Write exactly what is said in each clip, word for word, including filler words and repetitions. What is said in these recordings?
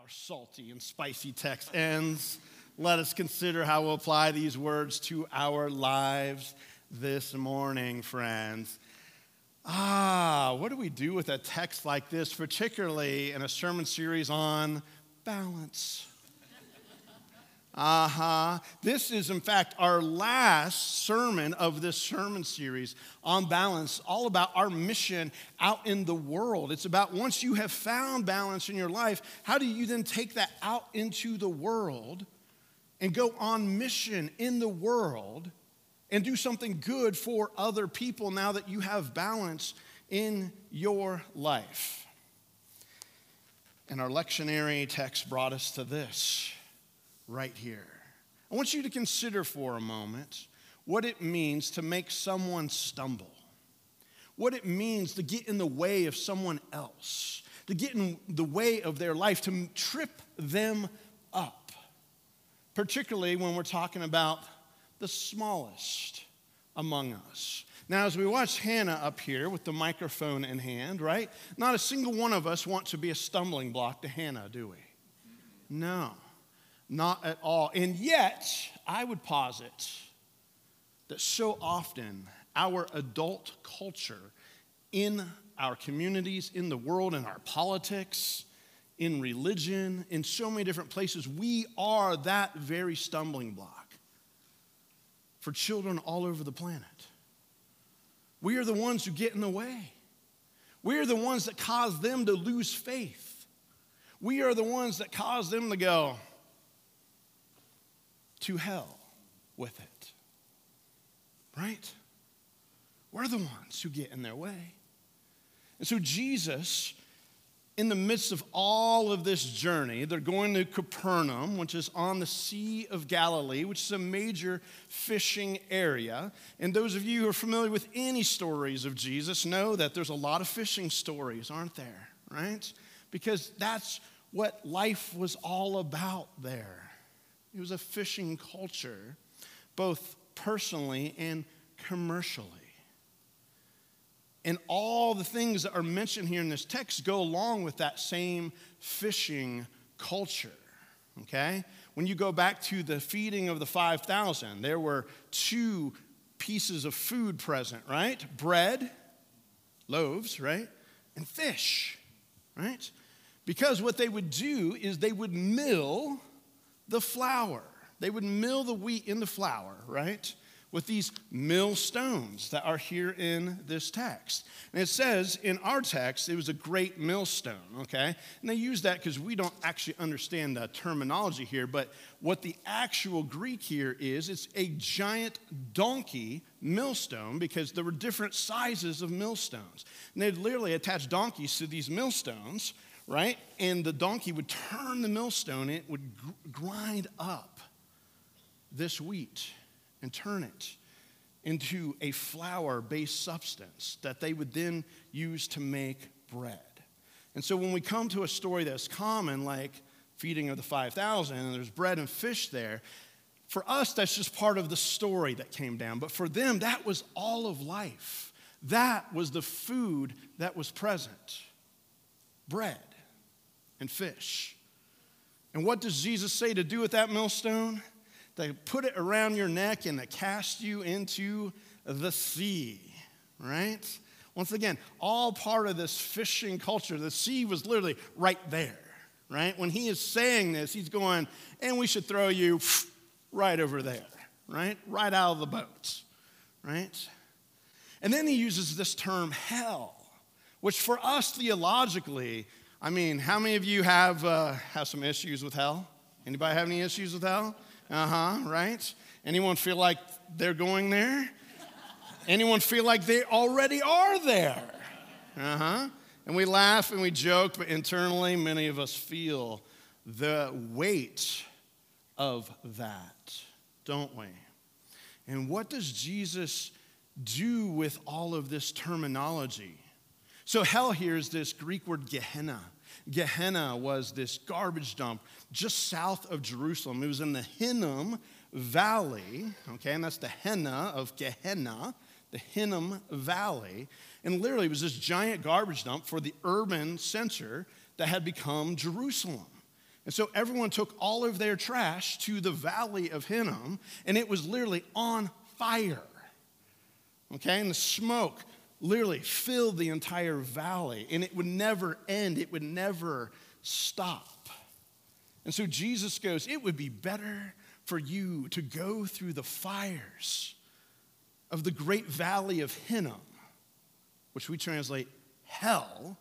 our salty and spicy text ends, let us consider how we'll apply these words to our lives this morning, friends. Ah, what do we do with a text like this, particularly in a sermon series on balance? Uh-huh. This is, in fact, our last sermon of this sermon series on balance, all about our mission out in the world. It's about once you have found balance in your life, how do you then take that out into the world and go on mission in the world and do something good for other people now that you have balance in your life? And our lectionary text brought us to this right here. I want you to consider for a moment what it means to make someone stumble, what it means to get in the way of someone else, to get in the way of their life, to trip them up, particularly when we're talking about the smallest among us. Now, as we watch Hannah up here with the microphone in hand, right? Not a single one of us want to be a stumbling block to Hannah, do we? No. Not at all. And yet, I would posit that so often our adult culture in our communities, in the world, in our politics, in religion, in so many different places, we are that very stumbling block for children all over the planet. We are the ones who get in the way. We are the ones that cause them to lose faith. We are the ones that cause them to go to hell with it, right? We're the ones who get in their way. And so Jesus, in the midst of all of this journey, they're going to Capernaum, which is on the Sea of Galilee, which is a major fishing area. And those of you who are familiar with any stories of Jesus know that there's a lot of fishing stories, aren't there, right? Because that's what life was all about there. It was a fishing culture, both personally and commercially. And all the things that are mentioned here in this text go along with that same fishing culture, okay? When you go back to the feeding of the five thousand, there were two pieces of food present, right? Bread, loaves, right? And fish, right? Because what they would do is they would mill the flour. They would mill the wheat in the flour, right? With these millstones that are here in this text. And it says in our text, it was a great millstone, okay? And they use that because we don't actually understand the terminology here, but what the actual Greek here is, it's a giant donkey millstone because there were different sizes of millstones. And they'd literally attach donkeys to these millstones, right? And the donkey would turn the millstone, and it would grind up this wheat and turn it into a flour-based substance that they would then use to make bread. And so when we come to a story that's common, like feeding of the five thousand, and there's bread and fish there, for us, that's just part of the story that came down. But for them, that was all of life. That was the food that was present. Bread and fish. And what does Jesus say to do with that millstone? To put it around your neck and to cast you into the sea, right? Once again, all part of this fishing culture. The sea was literally right there, right? When he is saying this, he's going, and we should throw you right over there, right? Right out of the boat, right? And then he uses this term hell, which for us theologically, I mean, how many of you have uh, have some issues with hell? Anybody have any issues with hell? Uh-huh, right? Anyone feel like they're going there? Anyone feel like they already are there? Uh-huh. And we laugh and we joke, but internally, many of us feel the weight of that, don't we? And what does Jesus do with all of this terminology? So hell here is this Greek word Gehenna. Gehenna was this garbage dump just south of Jerusalem. It was in the Hinnom Valley, okay, and that's the henna of Gehenna, the Hinnom Valley. And literally it was this giant garbage dump for the urban center that had become Jerusalem. And so everyone took all of their trash to the valley of Hinnom, and it was literally on fire. Okay, and the smoke literally filled the entire valley, and it would never end, it would never stop. And so Jesus goes, it would be better for you to go through the fires of the great valley of Hinnom, which we translate hell,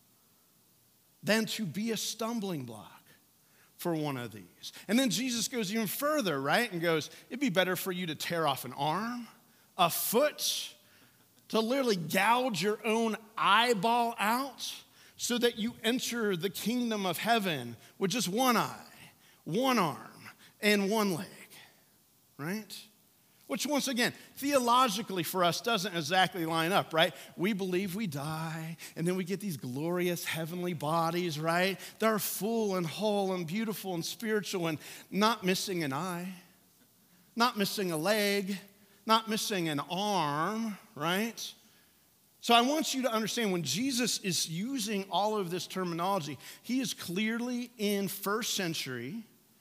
than to be a stumbling block for one of these. And then Jesus goes even further, right? And goes, it'd be better for you to tear off an arm, a foot, to literally gouge your own eyeball out so that you enter the kingdom of heaven with just one eye, one arm, and one leg, right? Which, once again, theologically for us doesn't exactly line up, right? We believe we die, and then we get these glorious heavenly bodies, right? They're full and whole and beautiful and spiritual and not missing an eye, not missing a leg, not missing an arm, right? So I want you to understand when Jesus is using all of this terminology, he is clearly in first century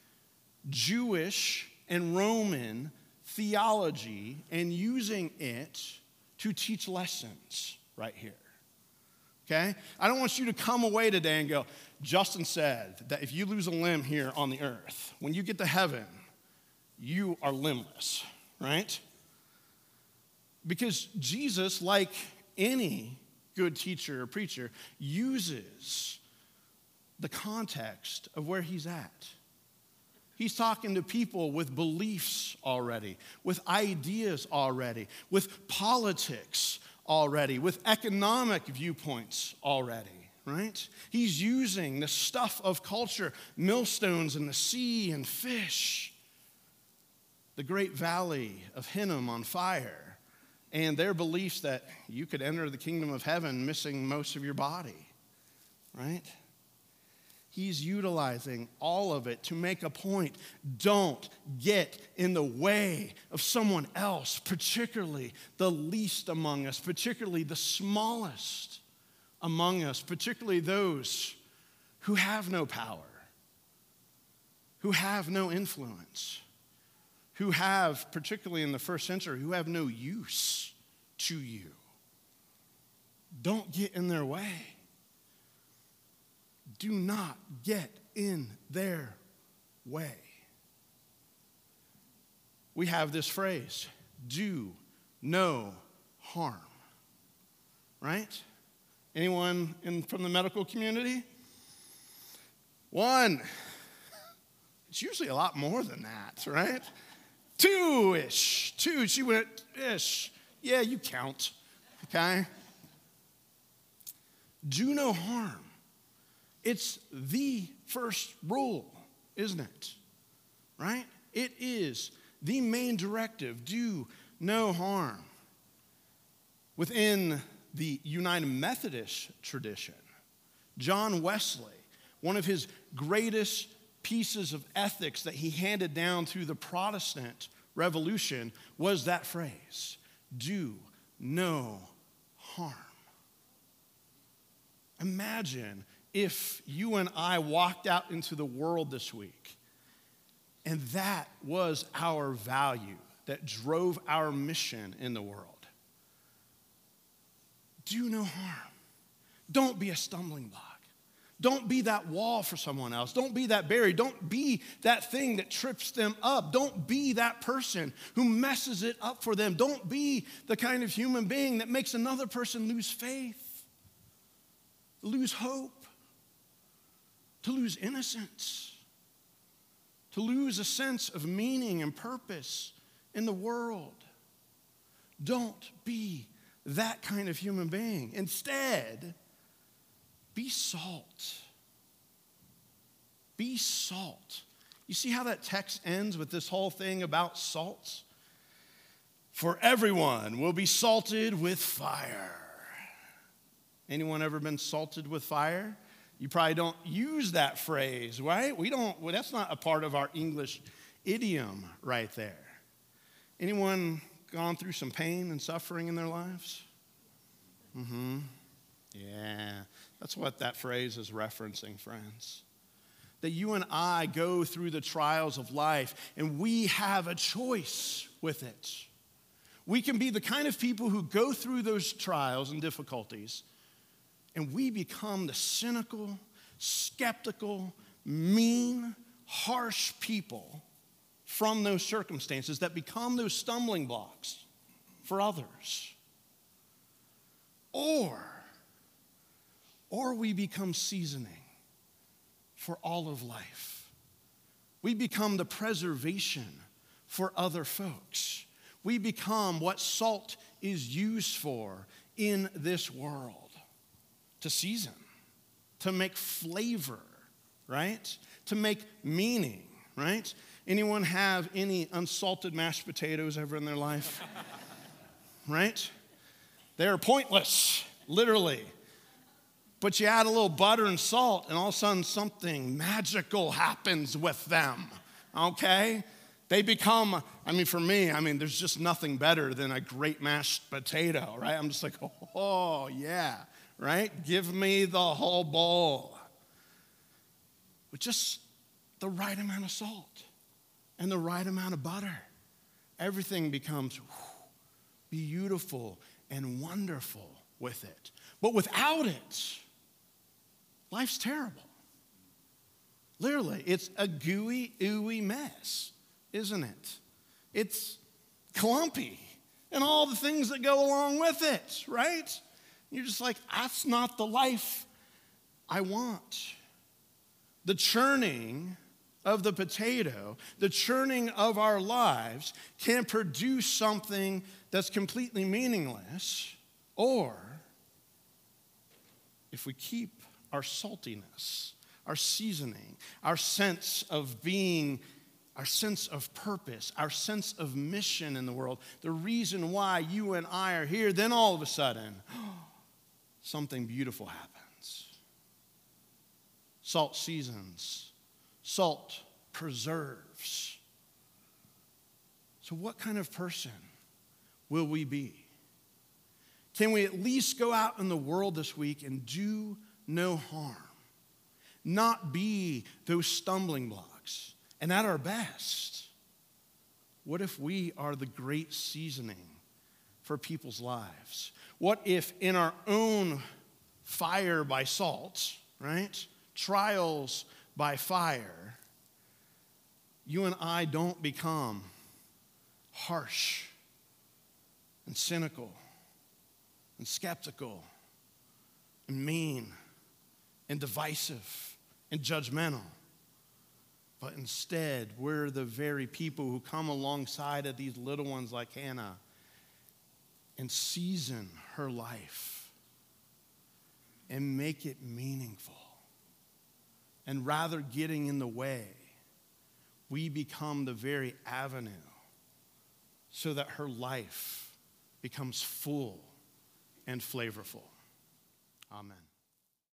Jewish and Roman theology and using it to teach lessons right here, okay? I don't want you to come away today and go, Justin said that if you lose a limb here on the earth, when you get to heaven, you are limbless, right? Because Jesus, like any good teacher or preacher, uses the context of where he's at. He's talking to people with beliefs already, with ideas already, with politics already, with economic viewpoints already, right? He's using the stuff of culture, millstones in the sea and fish, the great valley of Hinnom on fire, and their beliefs that you could enter the kingdom of heaven missing most of your body, right? He's utilizing all of it to make a point. Don't get in the way of someone else, particularly the least among us, particularly the smallest among us, particularly those who have no power, who have no influence, who have, particularly in the first century, who have no use to you. Don't get in their way. Do not get in their way. We have this phrase, do no harm, right? Anyone in, from the medical community? One. It's usually a lot more than that, right? Two-ish. Two. She went ish. Yeah, you count, okay? Do no harm. It's the first rule, isn't it? Right? It is the main directive. Do no harm. Within the United Methodist tradition, John Wesley, one of his greatest pieces of ethics that he handed down through the Protestant Revolution was that phrase, do no harm. Imagine if you and I walked out into the world this week and that was our value that drove our mission in the world. Do no harm. Don't be a stumbling block. Don't be that wall for someone else. Don't be that barrier. Don't be that thing that trips them up. Don't be that person who messes it up for them. Don't be the kind of human being that makes another person lose faith, lose hope, to lose innocence, to lose a sense of meaning and purpose in the world. Don't be that kind of human being. Instead, be salt. Be salt. You see how that text ends with this whole thing about salt? For everyone will be salted with fire. Anyone ever been salted with fire? You probably don't use that phrase, right? We don't, well, that's not a part of our English idiom right there. Anyone gone through some pain and suffering in their lives? Mm-hmm. Yeah, that's what that phrase is referencing, friends. that you and I go through the trials of life, and we have a choice with it. We can be the kind of people who go through those trials and difficulties, and we become the cynical, skeptical, mean, harsh people from those circumstances that become those stumbling blocks for others. Or, or we become seasoning for all of life. We become the preservation for other folks. We become what salt is used for in this world, to season, to make flavor, right? To make meaning, right? Anyone have any unsalted mashed potatoes ever in their life? Right? They're pointless, literally. But you add a little butter and salt, and all of a sudden something magical happens with them, okay? They become, I mean, for me, I mean, there's just nothing better than a great mashed potato, right? I'm just like, oh, yeah, right? Give me the whole bowl. With just the right amount of salt and the right amount of butter, everything becomes whew, beautiful and wonderful with it. But without it, life's terrible. Literally, it's a gooey, ooey mess, isn't it? It's clumpy and all the things that go along with it, right? You're just like, that's not the life I want. The churning of the potato, the churning of our lives can produce something that's completely meaningless, or if we keep our saltiness, our seasoning, our sense of being, our sense of purpose, our sense of mission in the world, the reason why you and I are here, then all of a sudden, something beautiful happens. Salt seasons. Salt preserves. So what kind of person will we be? Can we at least go out in the world this week and do no harm? Not be those stumbling blocks. And at our best, what if we are the great seasoning for people's lives? What if in our own fire by salt, right? Trials by fire, you and I don't become harsh and cynical and skeptical and mean and divisive and judgmental. But instead, we're the very people who come alongside of these little ones like Hannah and season her life and make it meaningful. And rather getting in the way, we become the very avenue so that her life becomes full and flavorful. Amen.